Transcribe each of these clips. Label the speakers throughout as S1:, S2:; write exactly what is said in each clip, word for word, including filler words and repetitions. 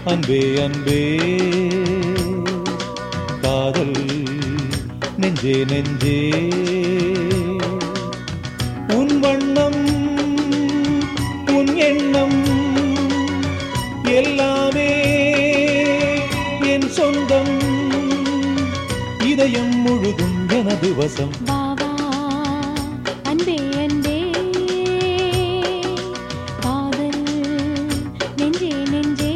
S1: அன்பே அன்பே காதல் நெஞ்சே நெஞ்சே உன் வண்ணம் உன் எண்ணம் எல்லாமே என் சொந்தம் இதயம் முழுதும் எனது வசம்
S2: பாவா அன்பே அன்பே காதல் நெஞ்சே நெஞ்சே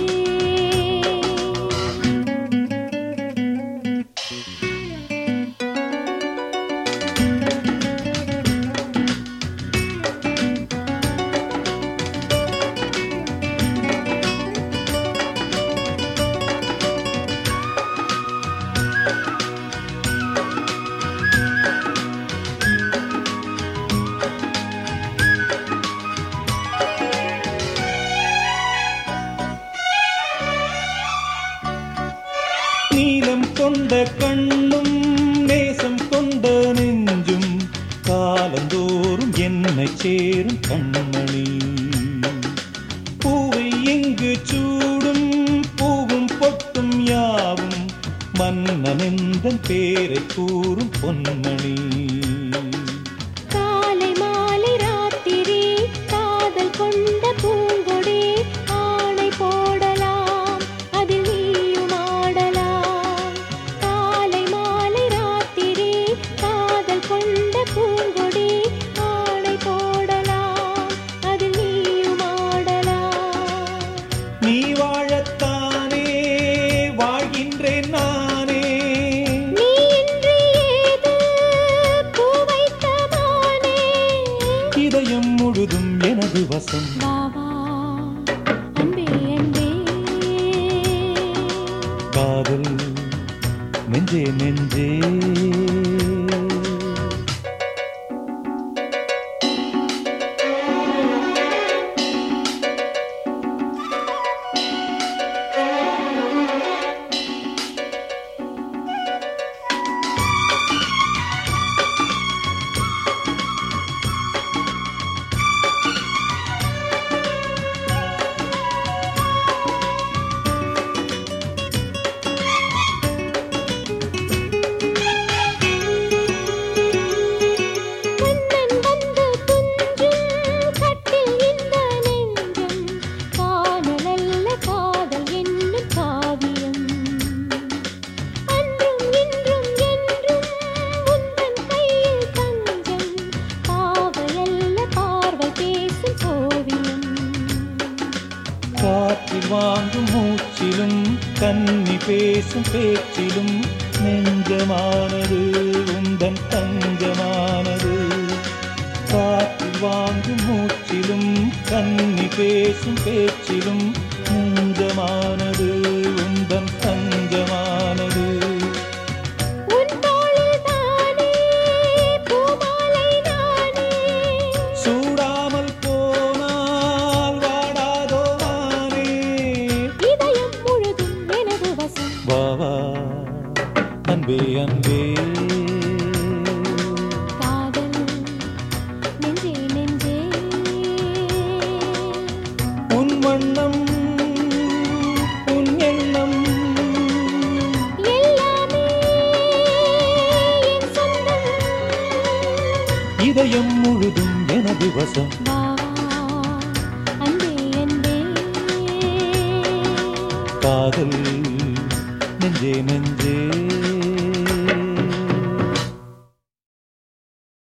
S1: நீலம் கொண்ட கண்ணும் நேசம் கொண்ட நெஞ்சும் காலந்தோறும் என்னை சேரும் கண்மணி பூவை எங்கு சூடும் பூவும் பொட்டும் யாவும் மன்னனெந்தன் பேரை கூறும் பொன்மணி
S2: காலை மாலை ராத்திரி காதல் கொண்ட பூங்கொடி ஆணை போடலாம் அதில் நீயும் ஆடலாம் காலை மாலை ராத்திரி காதல் கொண்ட பூங்கொடி ஆணை போடலாம் அதில் நீயும் ஆடலாம்
S1: நீ வாழத்தானே வாழ்கின்றேன் நானே
S2: நீ இன்றி ஏது பூ வைத்த மானே
S1: இதயம் முழுதும் எனது வசம்
S2: பாவா அன்பே அன்பே
S1: காதல் நெஞ்சே நெஞ்சே
S2: கண்ணன் வந்து துஞ்சும் கட்டில் இந்த நெஞ்சம் காதலல்ல காதல் என்னும் காவியம் அன்றும் இன்றும் என்றும் உந்தன் கையில் தஞ்சம் பாவையல்ல பார்வை பேசும் ஓவியம்
S1: காற்றில் வாங்கும் மூச்சிலும் கன்னி பேசும் பேச்சிலும் நெஞ்சமானது உந்தன் தஞ்சமானது காற்றில் வாங்கும் மூச்சிலும் கன்னி பேசும் பேச்சிலும் நெஞ்சமானது உந்தன் தஞ்சமானது
S2: உன் தோளில் தானே பூமாலை நானே
S1: சூடாமல் போனால் வாடாதோ நானே
S2: இதயம் முழுதும் எனது வசம்
S1: வாவா அன்பே அன்பே
S2: காதல் நெஞ்சே நெஞ்சே
S1: உன் வண்ணம் உன் எண்ணம்
S2: எல்லாமே என் சொந்தம்
S1: இதயம் முழுதும் எனது வசம்
S2: பாவா அன்பே அன்பே
S1: காதல் நெஞ்சே நெஞ்சே